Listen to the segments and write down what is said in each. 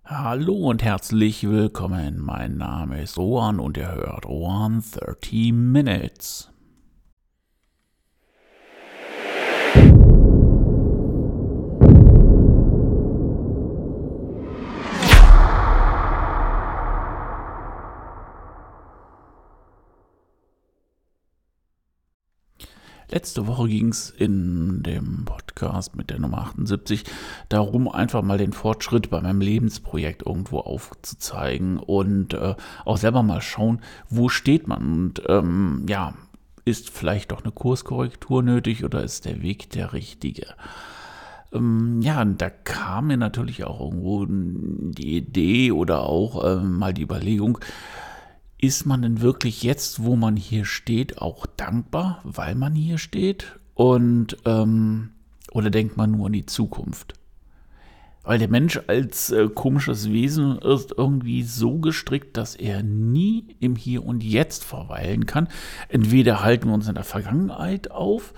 Hallo und herzlich willkommen. Mein Name ist Rohan und ihr hört Rohan 30 Minutes. Letzte Woche ging es in dem Podcast mit der Nummer 78 darum, einfach mal den Fortschritt bei meinem Lebensprojekt irgendwo aufzuzeigen und auch selber mal schauen, wo steht man und ist vielleicht doch eine Kurskorrektur nötig oder ist der Weg der richtige? Und da kam mir natürlich auch irgendwo die Idee oder auch mal die Überlegung, ist man denn wirklich jetzt, wo man hier steht, auch dankbar, weil man hier steht? Oder denkt man nur an die Zukunft? Weil der Mensch als komisches Wesen ist irgendwie so gestrickt, dass er nie im Hier und Jetzt verweilen kann. Entweder halten wir uns in der Vergangenheit auf,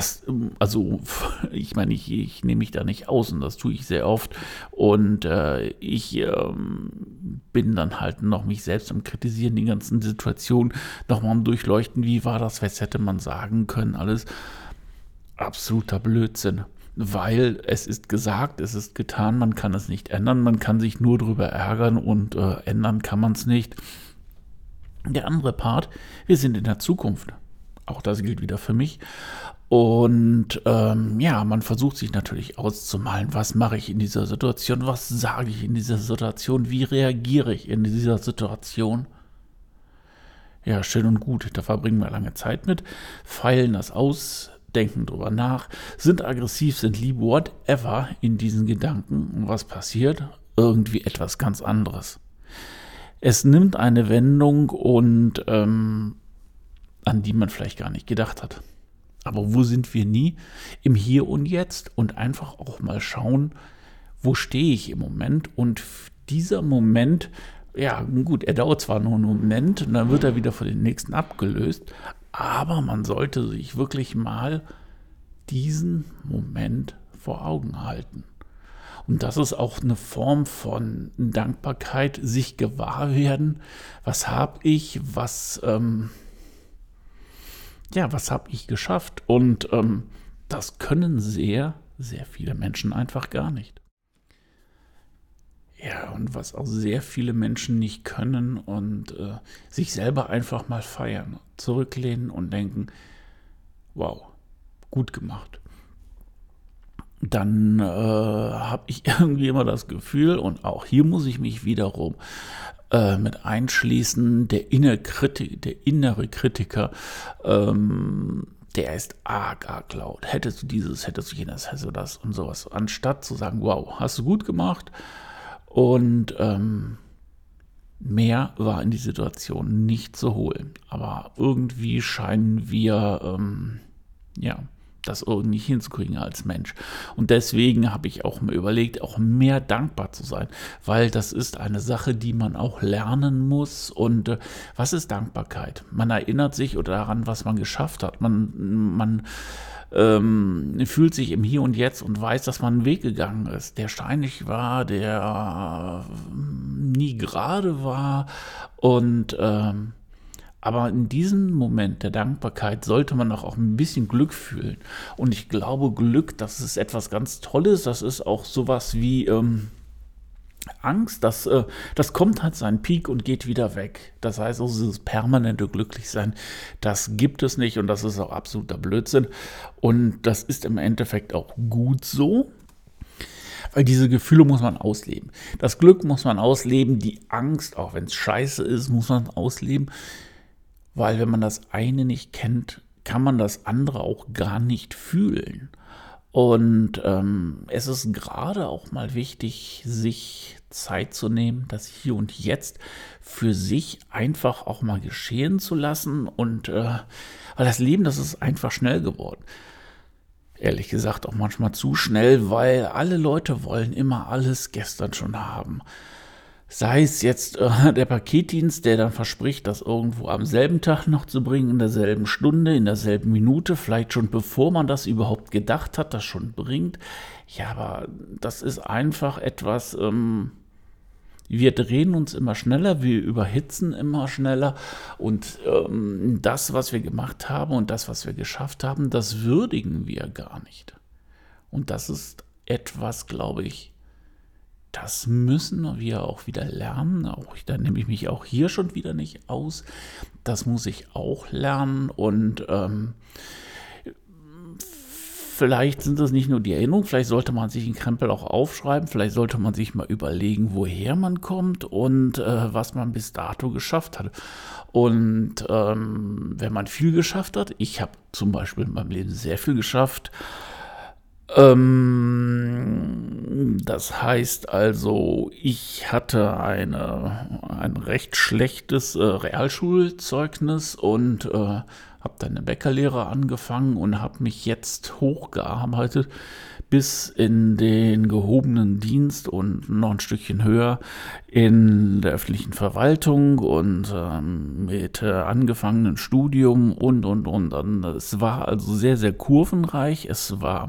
ich meine, ich nehme mich da nicht aus und das tue ich sehr oft. Und ich bin dann halt noch mich selbst am Kritisieren, die ganzen Situationen nochmal am Durchleuchten, wie war das, was hätte man sagen können, alles absoluter Blödsinn. Weil es ist gesagt, es ist getan, man kann es nicht ändern, man kann sich nur darüber ärgern und ändern kann man es nicht. Der andere Part, wir sind in der Zukunft. Auch das gilt wieder für mich. Und man versucht sich natürlich auszumalen, was mache ich in dieser Situation, was sage ich in dieser Situation, wie reagiere ich in dieser Situation. Ja, schön und gut, da verbringen wir lange Zeit mit, feilen das aus, denken drüber nach, sind aggressiv, sind lieb, whatever in diesen Gedanken. Und was passiert? Irgendwie etwas ganz anderes. Es nimmt eine Wendung und an die man vielleicht gar nicht gedacht hat. Aber wo sind wir nie? Im Hier und Jetzt und einfach auch mal schauen, wo stehe ich im Moment? Und dieser Moment, ja gut, er dauert zwar nur einen Moment und dann wird er wieder von den nächsten abgelöst, aber man sollte sich wirklich mal diesen Moment vor Augen halten. Und das ist auch eine Form von Dankbarkeit, sich gewahr werden, was habe ich, was habe ich geschafft? Und das können sehr, sehr viele Menschen einfach gar nicht. Ja, und was auch sehr viele Menschen nicht können und sich selber einfach mal feiern, zurücklehnen und denken, wow, gut gemacht. Dann habe ich irgendwie immer das Gefühl, und auch hier muss ich mich wiederum mit einschließen, der innere Kritiker, der ist arg laut. Hättest du dieses, hättest du jenes, hättest du das und sowas. Anstatt zu sagen, wow, hast du gut gemacht. Und mehr war in die Situation nicht zu holen. Aber irgendwie scheinen wir, das irgendwie hinzukriegen als Mensch. Und deswegen habe ich auch mir überlegt, auch mehr dankbar zu sein. Weil das ist eine Sache, die man auch lernen muss. Und was ist Dankbarkeit? Man erinnert sich oder daran, was man geschafft hat. Man fühlt sich im Hier und Jetzt und weiß, dass man einen Weg gegangen ist, der steinig war, der nie gerade war und aber in diesem Moment der Dankbarkeit sollte man auch ein bisschen Glück fühlen. Und ich glaube, Glück, das ist etwas ganz Tolles, das ist auch sowas wie Angst, das kommt halt seinen Peak und geht wieder weg. Das heißt, also dieses permanente Glücklichsein, das gibt es nicht und das ist auch absoluter Blödsinn. Und das ist im Endeffekt auch gut so, weil diese Gefühle muss man ausleben. Das Glück muss man ausleben, die Angst, auch wenn es scheiße ist, muss man ausleben, weil wenn man das eine nicht kennt, kann man das andere auch gar nicht fühlen. Und es ist gerade auch mal wichtig, sich Zeit zu nehmen, das Hier und Jetzt für sich einfach auch mal geschehen zu lassen. Und weil das Leben, das ist einfach schnell geworden. Ehrlich gesagt auch manchmal zu schnell, weil alle Leute wollen immer alles gestern schon haben. Sei es jetzt der Paketdienst, der dann verspricht, das irgendwo am selben Tag noch zu bringen, in derselben Stunde, in derselben Minute, vielleicht schon bevor man das überhaupt gedacht hat, das schon bringt. Ja, aber das ist einfach etwas, Wir drehen uns immer schneller, wir überhitzen immer schneller und das, was wir gemacht haben und das, was wir geschafft haben, das würdigen wir gar nicht. Und das ist etwas, glaube ich, das müssen wir auch wieder lernen. Da nehme ich mich auch hier schon wieder nicht aus. Das muss ich auch lernen und vielleicht sind das nicht nur die Erinnerungen, vielleicht sollte man sich einen Krempel auch aufschreiben, vielleicht sollte man sich mal überlegen, woher man kommt und was man bis dato geschafft hat. Und wenn man viel geschafft hat, ich habe zum Beispiel in meinem Leben sehr viel geschafft, das heißt also, ich hatte ein recht schlechtes Realschulzeugnis und habe dann eine Bäckerlehre angefangen und habe mich jetzt hochgearbeitet bis in den gehobenen Dienst und noch ein Stückchen höher in der öffentlichen Verwaltung und mit angefangenen Studium und. Es war also sehr, sehr kurvenreich. Es war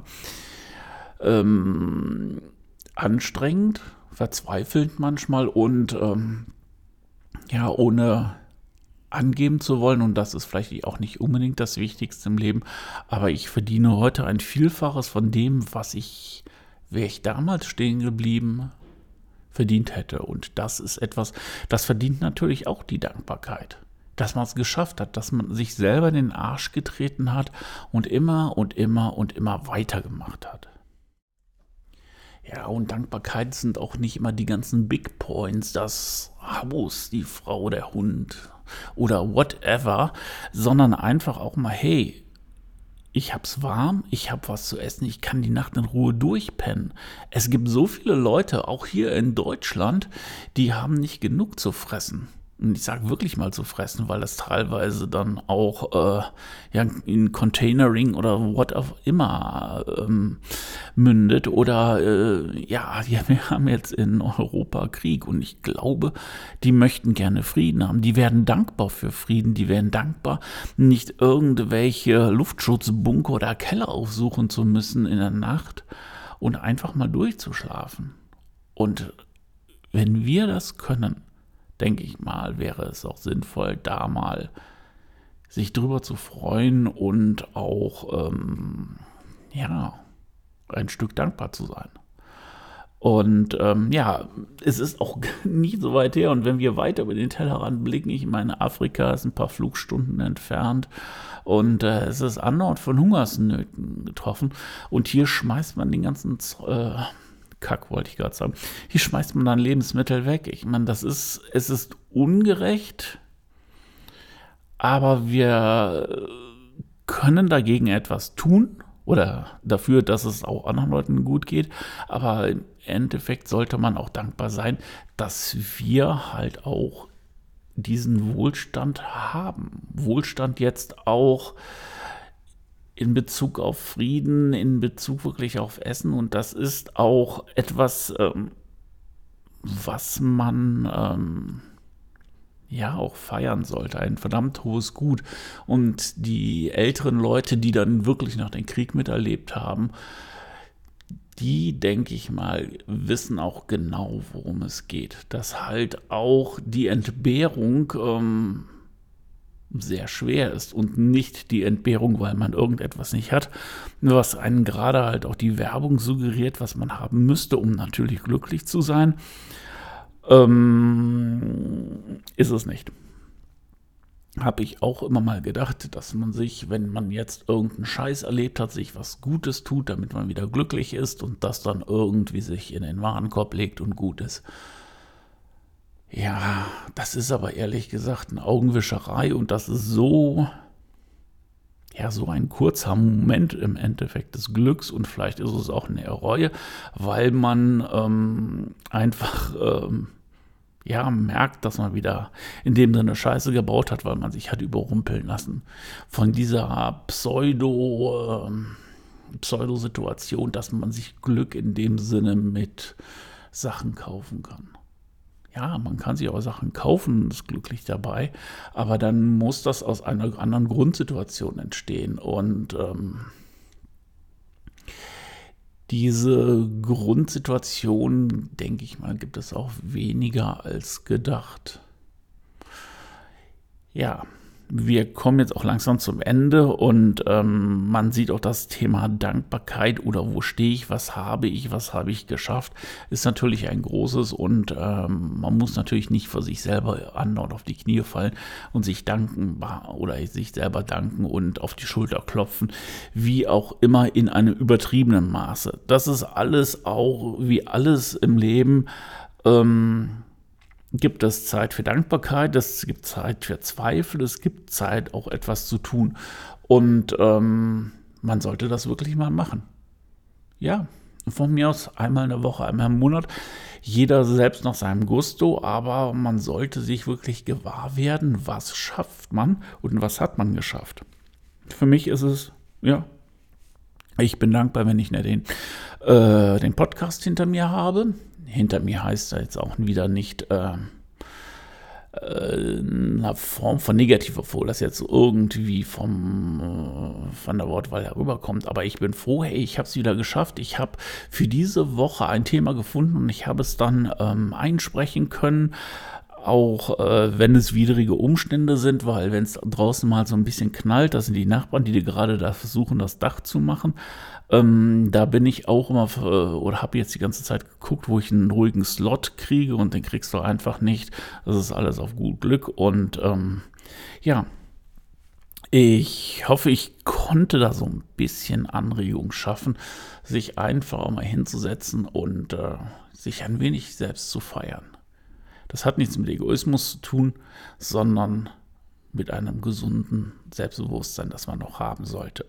anstrengend, verzweifelnd manchmal und ja, ohne angeben zu wollen, und das ist vielleicht auch nicht unbedingt das Wichtigste im Leben, aber ich verdiene heute ein Vielfaches von dem, wäre ich damals stehen geblieben, verdient hätte. Und das ist etwas, das verdient natürlich auch die Dankbarkeit. Dass man es geschafft hat, dass man sich selber in den Arsch getreten hat und immer und immer und immer weitergemacht hat. Ja, und Dankbarkeit sind auch nicht immer die ganzen Big Points, das Haus, die Frau, der Hund oder whatever, sondern einfach auch mal, hey, ich hab's warm, ich hab was zu essen, ich kann die Nacht in Ruhe durchpennen. Es gibt so viele Leute, auch hier in Deutschland, die haben nicht genug zu fressen. Und ich sage wirklich mal zu fressen, weil das teilweise dann auch ja, in Containering oder what auch immer mündet. Oder ja, wir haben jetzt in Europa Krieg und ich glaube, die möchten gerne Frieden haben. Die werden dankbar für Frieden, die werden dankbar, nicht irgendwelche Luftschutzbunker oder Keller aufsuchen zu müssen in der Nacht und einfach mal durchzuschlafen. Und wenn wir das können, denke ich mal, wäre es auch sinnvoll, da mal sich drüber zu freuen und auch ja, ein Stück dankbar zu sein. Und ja, es ist auch nie so weit her. Und wenn wir weiter über den Tellerrand blicken, ich meine, Afrika ist ein paar Flugstunden entfernt und es ist andauernd von Hungersnöten getroffen. Und hier schmeißt man den ganzen Kack, wollte ich gerade sagen. Hier schmeißt man dann Lebensmittel weg. Ich meine, es ist ungerecht, aber wir können dagegen etwas tun oder dafür, dass es auch anderen Leuten gut geht. Aber im Endeffekt sollte man auch dankbar sein, dass wir halt auch diesen Wohlstand haben. Wohlstand jetzt auch in Bezug auf Frieden, in Bezug wirklich auf Essen. Und das ist auch etwas, was man ja auch feiern sollte. Ein verdammt hohes Gut. Und die älteren Leute, die dann wirklich noch den Krieg miterlebt haben, die, denke ich mal, wissen auch genau, worum es geht. Dass halt auch die Entbehrung sehr schwer ist und nicht die Entbehrung, weil man irgendetwas nicht hat, was einen gerade halt auch die Werbung suggeriert, was man haben müsste, um natürlich glücklich zu sein, ist es nicht. Habe ich auch immer mal gedacht, dass man sich, wenn man jetzt irgendeinen Scheiß erlebt hat, sich was Gutes tut, damit man wieder glücklich ist und das dann irgendwie sich in den Warenkorb legt und gut ist. Ja, das ist aber ehrlich gesagt eine Augenwischerei und das ist so, ja, so ein kurzer Moment im Endeffekt des Glücks und vielleicht ist es auch eine Reue, weil man einfach ja, merkt, dass man wieder in dem Sinne Scheiße gebaut hat, weil man sich hat überrumpeln lassen von dieser Pseudo-Situation, dass man sich Glück in dem Sinne mit Sachen kaufen kann. Ja, man kann sich auch Sachen kaufen und ist glücklich dabei, aber dann muss das aus einer anderen Grundsituation entstehen. Und Diese Grundsituation, denke ich mal, gibt es auch weniger als gedacht. Ja, wir kommen jetzt auch langsam zum Ende und man sieht auch das Thema Dankbarkeit oder wo stehe ich, was habe ich geschafft, ist natürlich ein großes und man muss natürlich nicht vor sich selber andauernd auf die Knie fallen und sich danken oder sich selber danken und auf die Schulter klopfen, wie auch immer in einem übertriebenen Maße. Das ist alles auch, wie alles im Leben, gibt es Zeit für Dankbarkeit, es gibt Zeit für Zweifel, es gibt Zeit auch etwas zu tun. Und man sollte das wirklich mal machen. Ja, von mir aus einmal in der Woche, einmal im Monat. Jeder selbst nach seinem Gusto, aber man sollte sich wirklich gewahr werden, was schafft man und was hat man geschafft. Für mich ist es, ja, ich bin dankbar, wenn ich den Podcast hinter mir habe. Hinter mir heißt da jetzt auch wieder nicht eine Form von negativ, obwohl das jetzt irgendwie von der Wortwahl herüberkommt. Aber ich bin froh, hey, ich habe es wieder geschafft. Ich habe für diese Woche ein Thema gefunden und ich habe es dann einsprechen können. Auch wenn es widrige Umstände sind, weil wenn es draußen mal so ein bisschen knallt, das sind die Nachbarn, die dir gerade da versuchen, das Dach zu machen. Da bin ich auch immer oder habe jetzt die ganze Zeit geguckt, wo ich einen ruhigen Slot kriege und den kriegst du einfach nicht. Das ist alles auf gut Glück und ja, ich hoffe, ich konnte da so ein bisschen Anregung schaffen, sich einfach mal hinzusetzen und sich ein wenig selbst zu feiern. Das hat nichts mit Egoismus zu tun, sondern mit einem gesunden Selbstbewusstsein, das man noch haben sollte.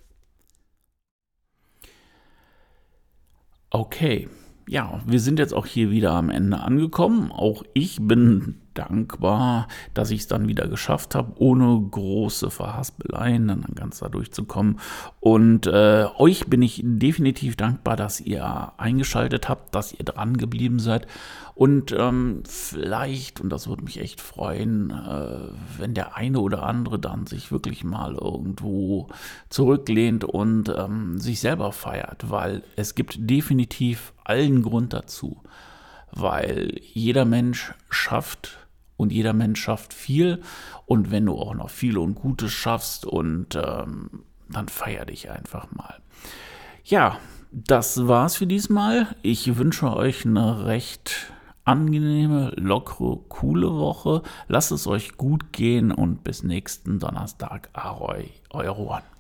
Okay, ja, wir sind jetzt auch hier wieder am Ende angekommen. Auch ich bin dankbar, dass ich es dann wieder geschafft habe, ohne große Verhaspeleien dann ganz da durchzukommen. Und euch bin ich definitiv dankbar, dass ihr eingeschaltet habt, dass ihr dran geblieben seid. Und vielleicht, und das würde mich echt freuen, wenn der eine oder andere dann sich wirklich mal irgendwo zurücklehnt und sich selber feiert, weil es gibt definitiv allen Grund dazu, weil jeder Mensch schafft und jeder Mensch schafft viel und wenn du auch noch viel und Gutes schaffst und dann feier dich einfach mal. Ja, das war's für diesmal. Ich wünsche euch eine recht angenehme, lockere, coole Woche. Lasst es euch gut gehen und bis nächsten Donnerstag. Ahoi, euer Rohan.